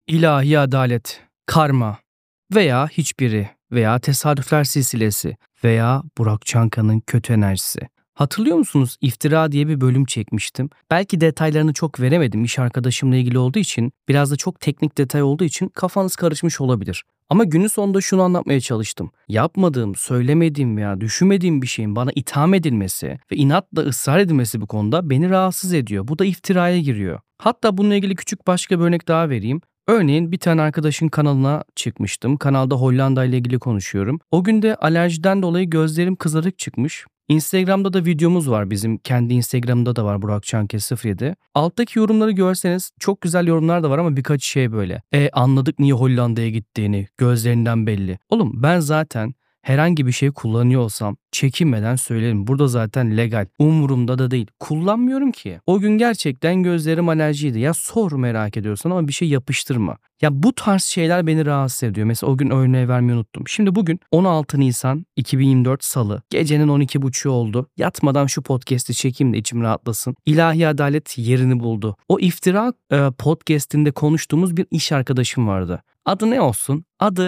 İlahi adalet, karma veya hiçbiri veya tesadüfler silsilesi veya Burak Çanka'nın kötü enerjisi. Hatırlıyor musunuz? İftira diye bir bölüm çekmiştim. Belki detaylarını çok veremedim iş arkadaşımla ilgili olduğu için, biraz da çok teknik detay olduğu için kafanız karışmış olabilir. Ama günün sonunda şunu anlatmaya çalıştım. Yapmadığım, söylemediğim veya düşünmediğim bir şeyin bana itham edilmesi ve inatla ısrar edilmesi bu konuda beni rahatsız ediyor. Bu da iftiraya giriyor. Hatta bununla ilgili küçük başka bir örnek daha vereyim. Örneğin bir tane arkadaşın kanalına çıkmıştım. Kanalda Hollanda ile ilgili konuşuyorum. O gün de alerjiden dolayı gözlerim kızarık çıkmış. Instagram'da da videomuz var bizim. Kendi Instagram'da da var Burak Çanke 07. Alttaki yorumları görseniz çok güzel yorumlar da var ama birkaç şey böyle. Anladık niye Hollanda'ya gittiğini. Gözlerinden belli. Oğlum ben zaten herhangi bir şey kullanıyor olsam çekinmeden söylerim. Burada zaten legal. Umurumda da değil. Kullanmıyorum ki. O gün gerçekten gözlerim alerjiydi. Ya sor merak ediyorsan ama bir şey yapıştırma. Ya bu tarz şeyler beni rahatsız ediyor. Mesela o gün örneği vermeyi unuttum. Şimdi bugün 16 Nisan 2024 Salı. Gecenin 12.30'u oldu. Yatmadan şu podcast'i çekeyim de içim rahatlasın. İlahi adalet yerini buldu. O iftira podcast'inde konuştuğumuz bir iş arkadaşım vardı. Adı ne olsun?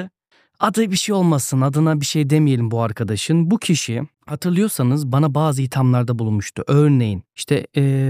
Adı bir şey olmasın, adına bir şey demeyelim bu arkadaşın. Bu kişi hatırlıyorsanız bana bazı ithamlarda bulunmuştu. Örneğin işte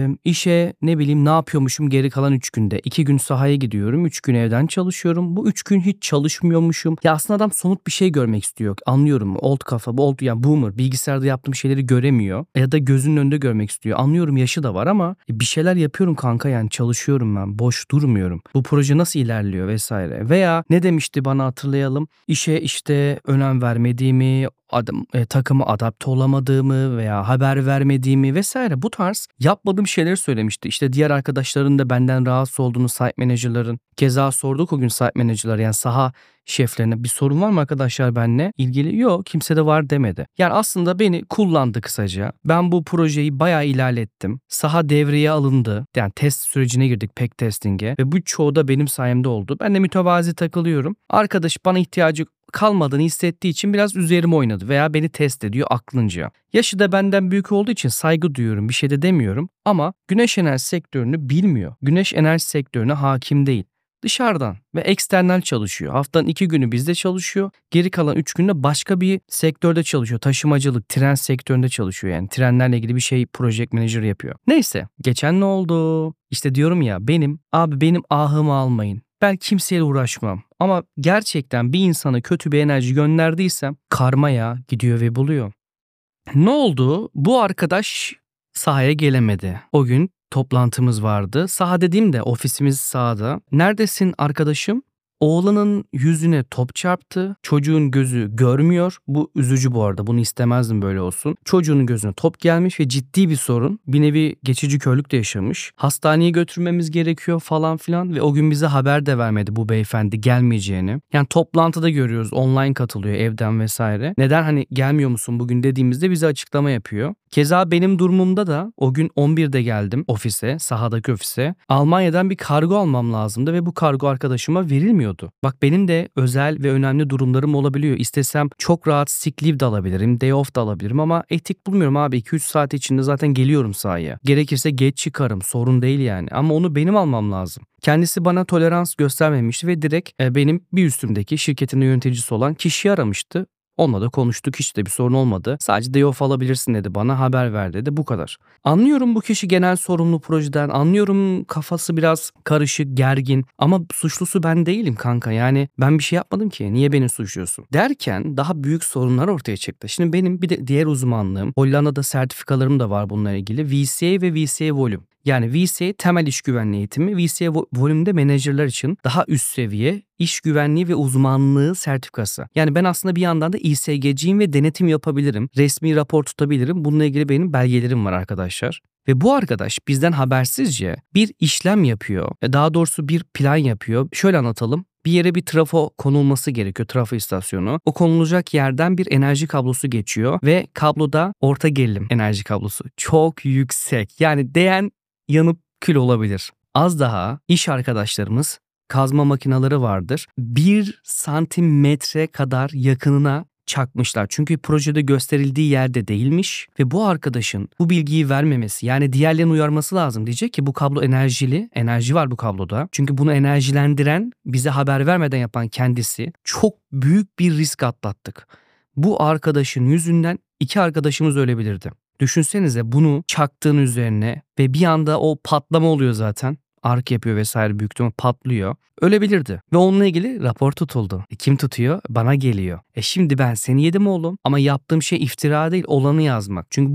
işe ne yapıyormuşum geri kalan 3 günde. 2 gün sahaya gidiyorum, 3 gün evden çalışıyorum. Bu 3 gün hiç çalışmıyormuşum. Ya aslında adam somut bir şey görmek istiyor. Anlıyorum, old kafa, yani boomer, bilgisayarda yaptığım şeyleri göremiyor. Ya da gözünün önünde görmek istiyor. Anlıyorum, yaşı da var ama bir şeyler yapıyorum kanka, yani çalışıyorum ben. Boş durmuyorum. Bu proje nasıl ilerliyor vesaire. Veya ne demişti bana, hatırlayalım. İşe işte önem vermediğimi, takıma adapte olamadığımı veya haber vermediğimi vesaire, bu tarz yapmadığım şeyleri söylemişti. İşte diğer arkadaşların da benden rahatsız olduğunu, site manager'ların. Keza sorduk o gün site manager'lar, yani saha şeflerine, bir sorun var mı arkadaşlar benimle ilgili? Yok, kimse de var demedi. Yani aslında beni kullandı kısaca. Ben bu projeyi bayağı ilerlettim. Saha devreye alındı. Yani test sürecine girdik, pack testing'e ve bu çoğu da benim sayemde oldu. Ben de mütevazi takılıyorum. Arkadaş bana ihtiyacı kalmadığını hissettiği için biraz üzerime oynadı veya beni test ediyor aklınca. Yaşı da benden büyük olduğu için saygı duyuyorum, bir şey de demiyorum ama güneş enerji sektörünü bilmiyor. Güneş enerji sektörüne hakim değil. Dışarıdan ve eksternal çalışıyor. Haftanın 2 günü bizde çalışıyor. Geri kalan 3 günde başka bir sektörde çalışıyor. Taşımacılık, tren sektöründe çalışıyor. Yani trenlerle ilgili bir şey project manager yapıyor. Neyse, geçen ne oldu? İşte diyorum ya, benim ahımı almayın. Ben kimseyle uğraşmam. Ama gerçekten bir insana kötü bir enerji gönderdiysem karmaya gidiyor ve buluyor. Ne oldu? Bu arkadaş sahaya gelemedi. O gün toplantımız vardı. Saha dediğimde ofisimiz sahada. Neredesin arkadaşım? Oğlanın yüzüne top çarptı. Çocuğun gözü görmüyor. Bu üzücü bu arada. Bunu istemezdim böyle olsun. Çocuğun gözüne top gelmiş ve ciddi bir sorun. Bir nevi geçici körlük de yaşamış. Hastaneye götürmemiz gerekiyor falan filan ve o gün bize haber de vermedi bu beyefendi gelmeyeceğini. Yani toplantıda görüyoruz, online katılıyor evden vesaire. Neden hani gelmiyor musun bugün dediğimizde bize açıklama yapıyor. Keza benim durumumda da o gün 11'de geldim ofise, sahadaki ofise. Almanya'dan bir kargo almam lazımdı ve bu kargo arkadaşıma verilmiyordu. Bak, benim de özel ve önemli durumlarım olabiliyor. İstesem çok rahat sick leave de alabilirim, day off da alabilirim ama etik bulmuyorum abi. 2-3 saat içinde zaten geliyorum sahaya. Gerekirse geç çıkarım, sorun değil yani. Ama onu benim almam lazım. Kendisi bana tolerans göstermemişti ve direkt benim bir üstümdeki şirketin yöneticisi olan kişiyi aramıştı. Onunla da konuştuk, hiç de bir sorun olmadı. Sadece day off alabilirsin dedi, bana haber ver dedi, bu kadar. Anlıyorum bu kişi genel sorumlu projeden, anlıyorum kafası biraz karışık, gergin ama suçlusu ben değilim kanka, yani ben bir şey yapmadım ki, niye beni suçluyorsun derken daha büyük sorunlar ortaya çıktı. Şimdi benim bir de diğer uzmanlığım, Hollanda'da sertifikalarım da var bununla ilgili, VCA ve VCA Volume. Yani VCA temel iş güvenliği eğitimi, VCA Volume'de menajerler için daha üst seviye iş güvenliği ve uzmanlığı sertifikası. Yani ben aslında bir yandan da İSGC'yim ve denetim yapabilirim. Resmi rapor tutabilirim. Bununla ilgili benim belgelerim var arkadaşlar. Ve bu arkadaş bizden habersizce bir işlem yapıyor. Daha doğrusu bir plan yapıyor. Şöyle anlatalım. Bir yere bir trafo konulması gerekiyor, trafo istasyonu. O konulacak yerden bir enerji kablosu geçiyor ve kabloda orta gerilim enerji kablosu. Çok yüksek. Yani değen yanıp kül olabilir. Az daha iş arkadaşlarımız, kazma makineleri vardır. 1 santimetre kadar yakınına çakmışlar. Çünkü projede gösterildiği yerde değilmiş ve bu arkadaşın bu bilgiyi vermemesi, yani diğerlerini uyarması lazım. Diyecek ki bu kablo enerjili, enerji var bu kabloda. Çünkü bunu enerjilendiren, bize haber vermeden yapan kendisi. Çok büyük bir risk atlattık. Bu arkadaşın yüzünden 2 arkadaşımız ölebilirdi. Düşünsenize bunu çaktığın üzerine ve bir anda o patlama oluyor zaten. Ark yapıyor vesaire, büyük ihtimal patlıyor. Ölebilirdi. Ve onunla ilgili rapor tutuldu. Kim tutuyor? Bana geliyor. Şimdi ben seni yedim oğlum. Ama yaptığım şey iftira değil, olanı yazmak. Çünkü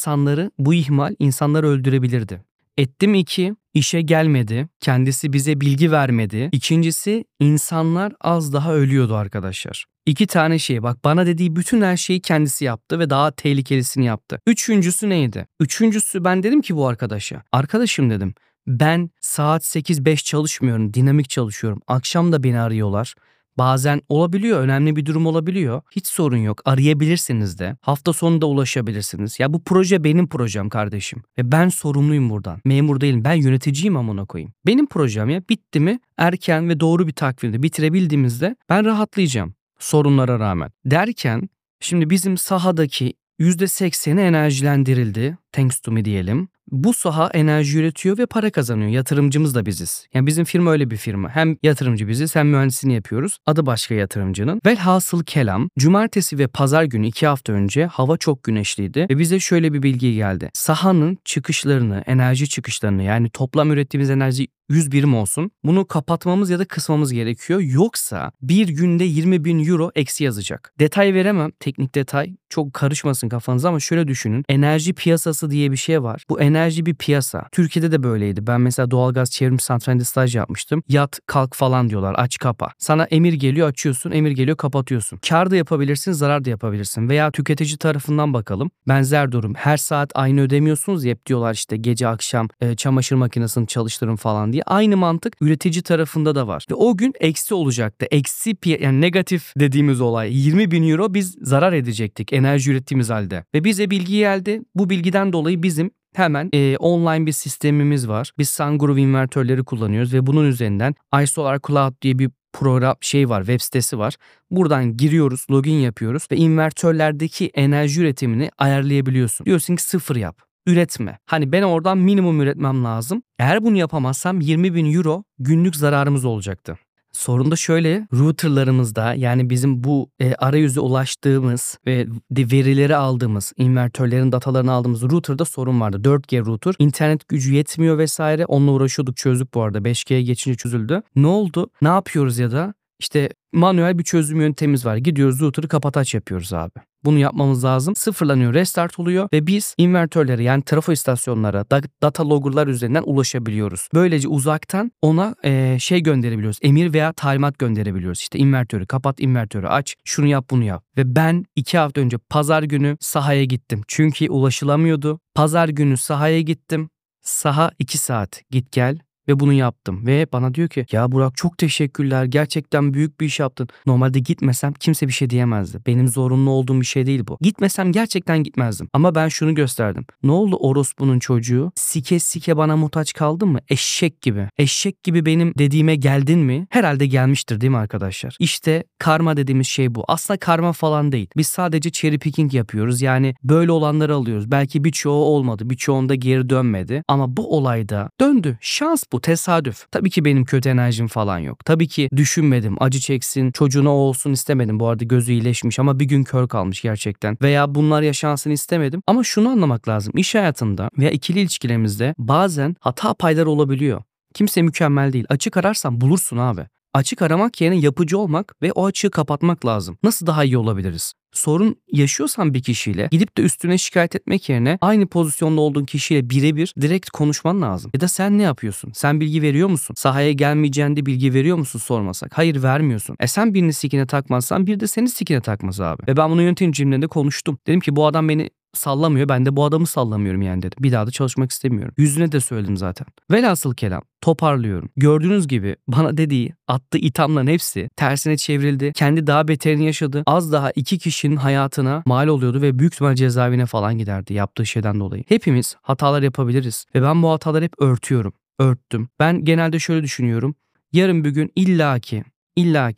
bu ihmal insanları öldürebilirdi. Ettim 2, işe gelmedi. Kendisi bize bilgi vermedi. İkincisi, insanlar az daha ölüyordu arkadaşlar. 2 tane şey, bak bana dediği bütün her şeyi kendisi yaptı ve daha tehlikelisini yaptı. Üçüncüsü neydi? Üçüncüsü, ben dedim ki bu arkadaşa, arkadaşım dedim, ben saat 8-5 çalışmıyorum, dinamik çalışıyorum. Akşam da beni arıyorlar. Bazen olabiliyor, önemli bir durum olabiliyor. Hiç sorun yok, arayabilirsiniz de. Hafta sonu da ulaşabilirsiniz. Ya bu proje benim projem kardeşim. Ve ben sorumluyum buradan. Memur değilim, ben yöneticiyim amına koyayım. Benim projem ya, bitti mi erken ve doğru bir takvimde bitirebildiğimizde ben rahatlayacağım. Sorunlara rağmen. Derken şimdi bizim sahadaki %80'i enerjilendirildi. Thanks to me diyelim. Bu saha enerji üretiyor ve para kazanıyor. Yatırımcımız da biziz. Yani bizim firma öyle bir firma. Hem yatırımcı biziz hem mühendisliğini yapıyoruz. Adı başka yatırımcının. Velhasıl kelam, cumartesi ve pazar günü 2 hafta önce hava çok güneşliydi. Ve bize şöyle bir bilgi geldi. Sahanın çıkışlarını, enerji çıkışlarını, yani toplam ürettiğimiz enerji 100 birim olsun. Bunu kapatmamız ya da kısmamız gerekiyor. Yoksa bir günde 20.000 euro eksi yazacak. Detay veremem. Teknik detay. Çok karışmasın kafanıza ama şöyle düşünün. Enerji piyasası diye bir şey var. Bu enerji bir piyasa. Türkiye'de de böyleydi. Ben mesela doğalgaz çevrim santralinde staj yapmıştım. Yat kalk falan diyorlar. Aç kapa. Sana emir geliyor, açıyorsun. Emir geliyor, kapatıyorsun. Kar da yapabilirsin, zarar da yapabilirsin. Veya tüketici tarafından bakalım. Benzer durum. Her saat aynı ödemiyorsunuz ya, hep diyorlar işte gece akşam çamaşır makinesini çalıştırın falan diye. Aynı mantık üretici tarafında da var. Ve o gün eksi olacaktı. Yani negatif dediğimiz olay. 20.000 euro biz zarar edecektik enerji ürettiğimiz halde. Ve bize bilgi geldi. Bu bilgiden dolayı bizim hemen online bir sistemimiz var. Biz SunGrow invertörleri kullanıyoruz ve bunun üzerinden iSolar Cloud diye bir program var, web sitesi var. Buradan giriyoruz, login yapıyoruz ve invertörlerdeki enerji üretimini ayarlayabiliyorsun. Diyorsun ki 0 yap. Üretme. Hani ben oradan minimum üretmem lazım. Eğer bunu yapamazsam 20.000 euro günlük zararımız olacaktı. Sorun da şöyle, routerlarımızda, yani bizim bu arayüze ulaştığımız ve verileri aldığımız, invertörlerin datalarını aldığımız router'da sorun vardı. 4G router, internet gücü yetmiyor vesaire, onunla uğraşıyorduk, çözdük bu arada, 5G'ye geçince çözüldü. Ne oldu? Ne yapıyoruz ya da? İşte manuel bir çözüm yöntemimiz var. Gidiyoruz router'ı kapat aç yapıyoruz abi. Bunu yapmamız lazım. Sıfırlanıyor, restart oluyor ve biz invertörlere, yani trafo istasyonlara, data logger'lar üzerinden ulaşabiliyoruz. Böylece uzaktan ona gönderebiliyoruz. Emir veya talimat gönderebiliyoruz. İşte invertörü kapat, invertörü aç, şunu yap, bunu yap. Ve ben 2 hafta önce pazar günü sahaya gittim. Çünkü ulaşılamıyordu. Pazar günü sahaya gittim. Saha 2 saat git gel. Ve bunu yaptım. Ve bana diyor ki ya Burak çok teşekkürler. Gerçekten büyük bir iş yaptın. Normalde gitmesem kimse bir şey diyemezdi. Benim zorunlu olduğum bir şey değil bu. Gitmesem gerçekten gitmezdim. Ama ben şunu gösterdim. Ne oldu orospunun çocuğu? Sike sike bana muhtaç kaldın mı? Eşek gibi. Eşek gibi benim dediğime geldin mi? Herhalde gelmiştir değil mi arkadaşlar? İşte karma dediğimiz şey bu. Aslında karma falan değil. Biz sadece cherry picking yapıyoruz. Yani böyle olanları alıyoruz. Belki birçoğu olmadı. Birçoğunda geri dönmedi. Ama bu olayda döndü. Şans bu, tesadüf. Tabii ki benim kötü enerjim falan yok. Tabii ki düşünmedim, acı çeksin, çocuğuna o olsun istemedim. Bu arada gözü iyileşmiş ama bir gün kör kalmış gerçekten. Veya bunlar yaşansın istemedim. Ama şunu anlamak lazım. İş hayatında veya ikili ilişkilerimizde bazen hata payları olabiliyor. Kimse mükemmel değil. Açık ararsan bulursun abi. Açık aramak yerine yapıcı olmak ve o açığı kapatmak lazım. Nasıl daha iyi olabiliriz? Sorun yaşıyorsan bir kişiyle gidip de üstüne şikayet etmek yerine aynı pozisyonda olduğun kişiyle birebir direkt konuşman lazım. Ya da sen ne yapıyorsun? Sen bilgi veriyor musun? Sahaya gelmeyeceğinde bilgi veriyor musun sormasak? Hayır, vermiyorsun. Sen birini sikine takmazsan bir de seni sikine takmaz abi. Ve ben bunu yöneticimle de konuştum. Dedim ki bu adam beni sallamıyor, ben de bu adamı sallamıyorum yani dedim. Bir daha da çalışmak istemiyorum. Yüzüne de söyledim zaten. Velhasıl kelam, toparlıyorum. Gördüğünüz gibi bana dediği, attığı ithamların hepsi tersine çevrildi. Kendi daha beterini yaşadı. Az daha 2 kişinin hayatına mal oluyordu ve büyük ihtimal cezaevine falan giderdi yaptığı şeyden dolayı. Hepimiz hatalar yapabiliriz ve ben bu hataları hep örtüyorum. Örttüm. Ben genelde şöyle düşünüyorum. Yarın bir gün illaki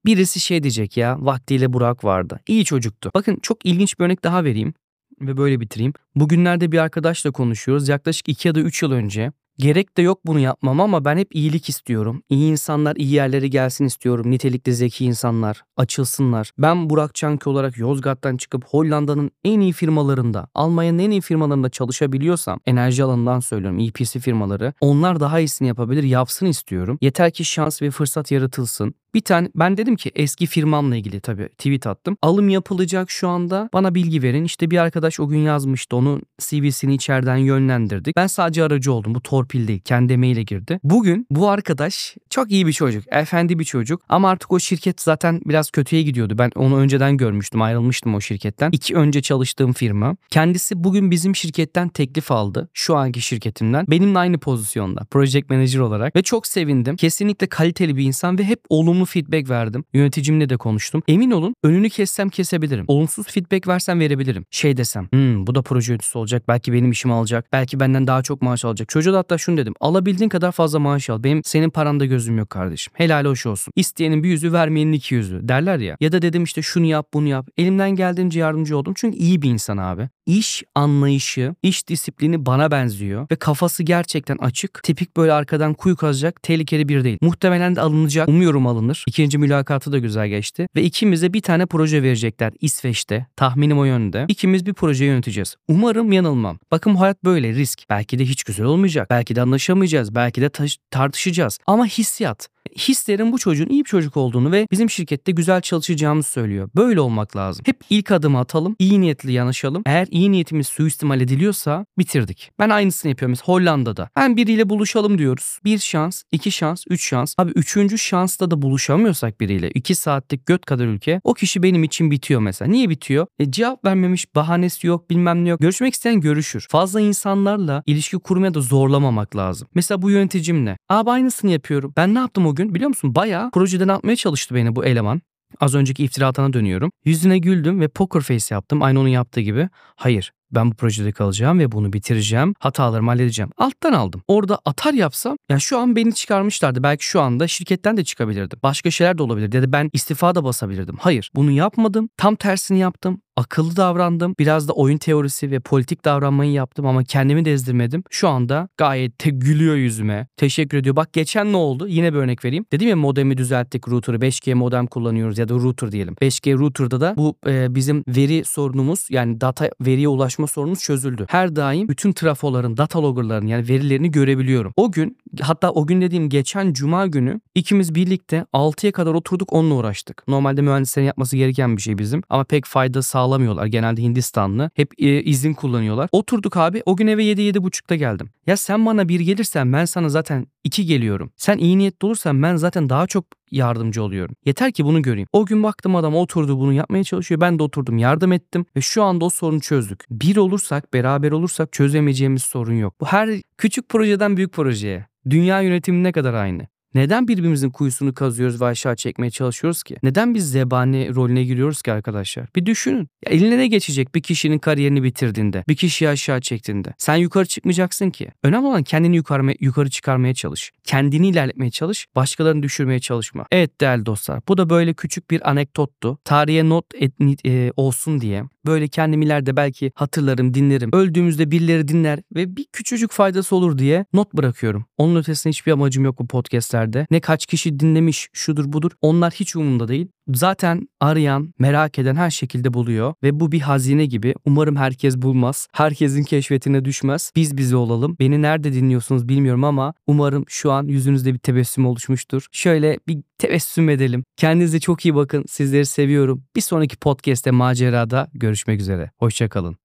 Birisi şey diyecek ya, vaktiyle Burak vardı. İyi çocuktu. Bakın çok ilginç bir örnek daha vereyim ve böyle bitireyim. Bugünlerde bir arkadaşla konuşuyoruz. Yaklaşık 2 ya da 3 yıl önce. Gerek de yok bunu yapmam ama ben hep iyilik istiyorum. İyi insanlar iyi yerlere gelsin istiyorum. Nitelikli zeki insanlar açılsınlar. Ben Burak Çanki olarak Yozgat'tan çıkıp Hollanda'nın en iyi firmalarında, Almanya'nın en iyi firmalarında çalışabiliyorsam, enerji alanından söylüyorum, EPC firmaları, onlar daha iyisini yapabilir, yapsın istiyorum. Yeter ki şans ve fırsat yaratılsın. Bir tane ben dedim ki eski firmamla ilgili tabii tweet attım. Alım yapılacak şu anda, bana bilgi verin. İşte bir arkadaş o gün yazmıştı, onun CV'sini içeriden yönlendirdik. Ben sadece aracı oldum. Bu torpil değil, kendi emeğiyle girdi. Bugün bu arkadaş çok iyi bir çocuk, efendi bir çocuk ama artık o şirket zaten biraz kötüye gidiyordu. Ben onu önceden görmüştüm, ayrılmıştım o şirketten. 2 önce çalıştığım firma. Kendisi bugün bizim şirketten teklif aldı. Şu anki şirketimden. Benimle aynı pozisyonda. Project Manager olarak. Ve çok sevindim. Kesinlikle kaliteli bir insan ve hep olumlu feedback verdim. Yöneticimle de konuştum. Emin olun önünü kessem kesebilirim. Olumsuz feedback versem verebilirim. Şey desem, bu da proje yöneticisi olacak. Belki benim işimi alacak. Belki benden daha çok maaş alacak. Çocuğa da hatta şunu dedim. Alabildiğin kadar fazla maaş al. Benim senin paranda gözüm yok kardeşim. Helal hoş olsun. İsteyenin bir yüzü, vermeyenin 2 yüzü derler ya. Ya da dedim işte şunu yap, bunu yap. Elimden geldiğince yardımcı oldum. Çünkü iyi bir insan abi. İş anlayışı, iş disiplini bana benziyor ve kafası gerçekten açık. Tipik böyle arkadan kuyu kazacak, tehlikeli biri değil. Muhtemelen de alınacak. Umuyorum alınır. 2. mülakatı da güzel geçti. Ve ikimize bir tane proje verecekler İsveç'te. Tahminim o yönde. İkimiz bir proje yöneteceğiz. Umarım yanılmam. Bakın hayat böyle, risk. Belki de hiç güzel olmayacak. Belki de anlaşamayacağız. Belki de tartışacağız. Ama hissiyat. Hislerin bu çocuğun iyi bir çocuk olduğunu ve bizim şirkette güzel çalışacağımızı söylüyor. Böyle olmak lazım. Hep ilk adımı atalım, iyi niyetli yanaşalım. Eğer iyi niyetimiz suistimal ediliyorsa bitirdik. Ben aynısını yapıyorum mesela Hollanda'da. Ben biriyle buluşalım diyoruz. 1 şans, 2 şans, 3 şans. Abi 3. şansta da buluşamıyorsak biriyle, 2 saatlik göt kadar ülke, o kişi benim için bitiyor mesela. Niye bitiyor? Cevap vermemiş, bahanesi yok, bilmem ne yok. Görüşmek isteyen görüşür. Fazla insanlarla ilişki kurmaya da zorlamamak lazım. Mesela bu yöneticimle. Abi aynısını yapıyorum. Ben ne yaptım o gün? Biliyor musun? Bayağı projeden atmaya çalıştı beni bu eleman. Az önceki iftiratına dönüyorum. Yüzüne güldüm ve poker face yaptım. Aynı onun yaptığı gibi. Hayır, ben bu projede kalacağım ve bunu bitireceğim. Hatalarımı halledeceğim. Alttan aldım. Orada atar yapsam ya şu an beni çıkarmışlardı. Belki şu anda şirketten de çıkabilirdim. Başka şeyler de olabilirdi. Ya da ben istifa da basabilirdim. Hayır, bunu yapmadım. Tam tersini yaptım. Akıllı davrandım. Biraz da oyun teorisi ve politik davranmayı yaptım ama kendimi de ezdirmedim. Şu anda gayet de gülüyor yüzüme. Teşekkür ediyor. Bak geçen ne oldu? Yine bir örnek vereyim. Dedim ya modemi düzelttik, router'ı 5G modem kullanıyoruz ya da router diyelim. 5G router'da da bu bizim veri sorunumuz, yani veriye ulaşma sorunumuz çözüldü. Her daim bütün trafoların, data logger'ların yani verilerini görebiliyorum. O gün, hatta o gün dediğim geçen cuma günü ikimiz birlikte 6'ya kadar oturduk, onunla uğraştık. Normalde mühendislerin yapması gereken bir şey bizim ama pek fayda sağlamıyorlar. Genelde Hindistanlı. Hep izin kullanıyorlar. Oturduk abi. O gün eve 7-7.30'da geldim. Ya sen bana 1 gelirsen ben sana zaten 2 geliyorum. Sen iyi niyetli olursan ben zaten daha çok yardımcı oluyorum. Yeter ki bunu göreyim. O gün baktım adam oturdu, bunu yapmaya çalışıyor. Ben de oturdum, yardım ettim ve şu anda o sorunu çözdük. Bir olursak, beraber olursak çözemeyeceğimiz sorun yok. Bu her küçük projeden büyük projeye. Dünya yönetimi ne kadar aynı. Neden birbirimizin kuyusunu kazıyoruz ve aşağı çekmeye çalışıyoruz ki? Neden biz zebani rolüne giriyoruz ki arkadaşlar? Bir düşünün. Ya eline ne geçecek bir kişinin kariyerini bitirdiğinde, bir kişiyi aşağı çektiğinde? Sen yukarı çıkmayacaksın ki. Önemli olan kendini yukarı çıkarmaya çalış. Kendini ilerletmeye çalış, başkalarını düşürmeye çalışma. Evet değerli dostlar, bu da böyle küçük bir anekdottu. Tarihe not olsun diye. Böyle kendim ileride belki hatırlarım, dinlerim. Öldüğümüzde birileri dinler ve bir küçücük faydası olur diye not bırakıyorum. Onun ötesinde hiçbir amacım yok bu podcastlerde. Ne kaç kişi dinlemiş, şudur budur. Onlar hiç umurumda değil. Zaten arayan, merak eden her şekilde buluyor ve bu bir hazine gibi. Umarım herkes bulmaz. Herkesin keşfetine düşmez. Biz bize olalım. Beni nerede dinliyorsunuz bilmiyorum ama umarım şu an yüzünüzde bir tebessüm oluşmuştur. Şöyle bir tebessüm edelim. Kendinize çok iyi bakın. Sizleri seviyorum. Bir sonraki podcast'te, macerada görüşmek üzere. Hoşça kalın.